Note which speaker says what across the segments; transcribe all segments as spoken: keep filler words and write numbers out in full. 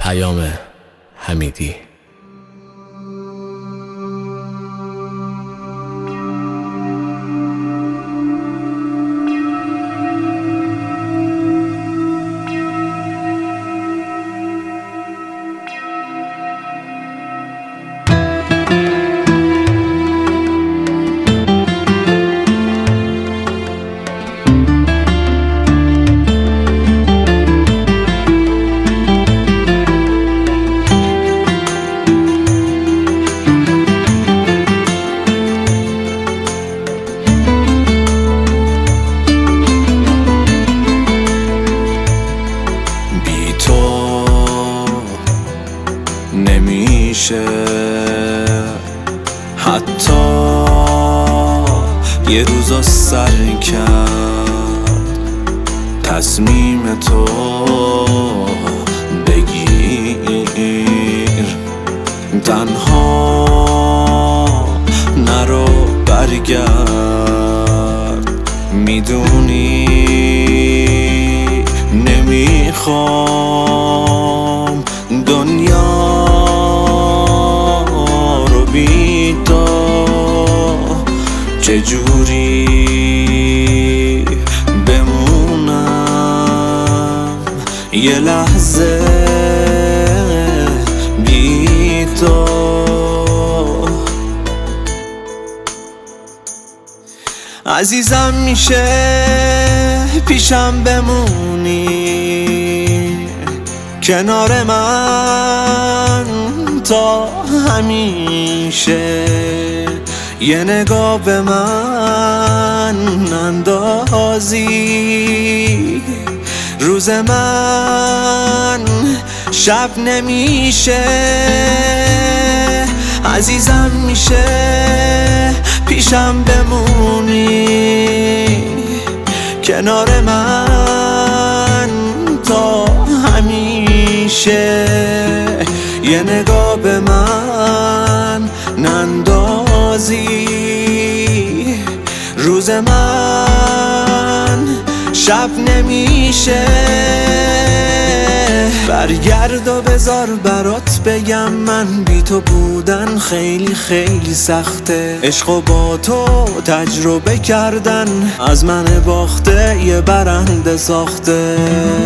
Speaker 1: پیام حمیدی.
Speaker 2: نمیشه حتی یه روزا سر کرد تصمیم تو بگیر، تنها نرو برگرد، میدونی نمیخوام دنیا رو بی تو چجوری بمونم یه لحظه بی تو. عزیزم میشه پیشم بمونی، کنار من تا همیشه، یه نگاه به من اندازی، روز من شب نمیشه. عزیزم میشه پیشم بمونی، کنار من تا همیشه، یه نگاه به من نندازی، روز من شب نمیشه. برگرد و بذار برات بگم من بی تو بودن خیلی خیلی سخته، عشق و با تو تجربه کردن از من باخته یه برنده ساخته.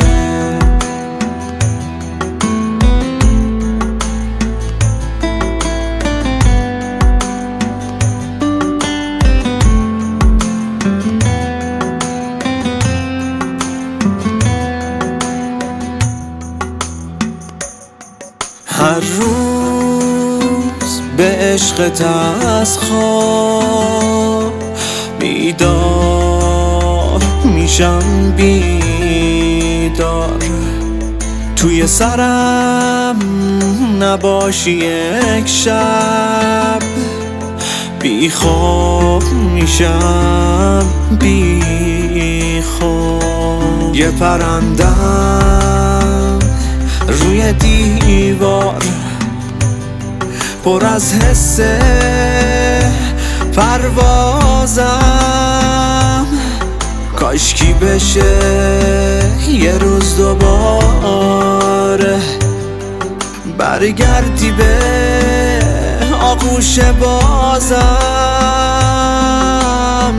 Speaker 2: هر روز به عشقت از خواب بیدار میشم، بیدار توی سرم نباشی یک شب، بی خواب میشم، بی خواب. یه پرندم روی دیوار پر از حس پروازم، کاشکی بشه یه روز دوباره برگردی به آغوش بازم.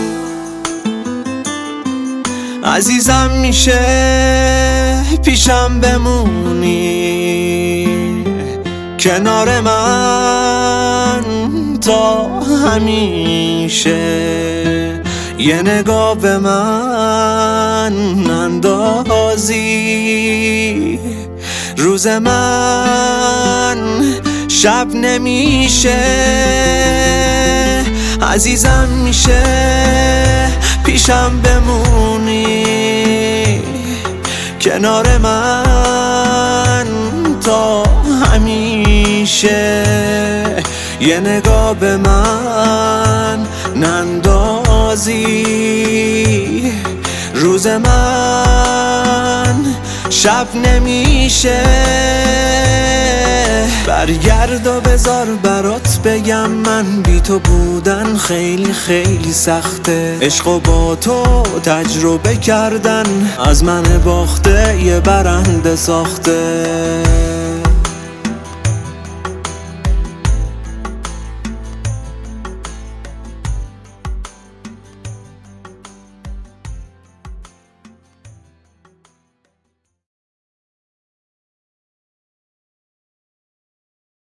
Speaker 2: عزیزم میشه پیشم بمونی، کنار من تا همیشه، یه نگاه به من اندازی، روز من شب نمیشه. عزیزم میشه پیشم بمونی، کنار من تا همیشه، یه نگاه به من نندازی، روز من شب نمیشه. برگرد و بذار برات بگم من بی تو بودن خیلی خیلی سخته، عشق و با تو تجربه کردن از من باخته یه برنده ساخته.